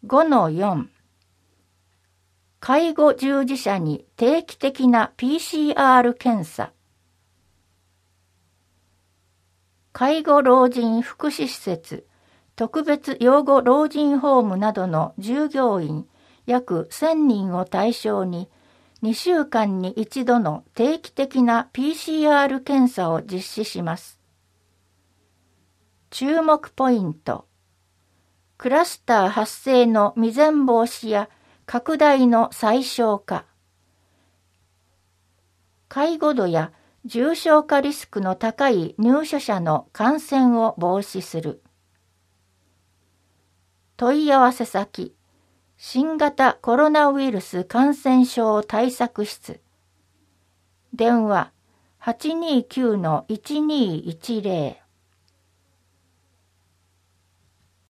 5-4 介護従事者に定期的な PCR 検査。介護老人福祉施設、特別養護老人ホームなどの従業員約1000人を対象に2週間に1度の定期的な PCR 検査を実施します。注目ポイント。クラスター発生の未然防止や拡大の最小化。介護度や重症化リスクの高い入所者の感染を防止する。問い合わせ先、新型コロナウイルス感染症対策室。電話 829-1210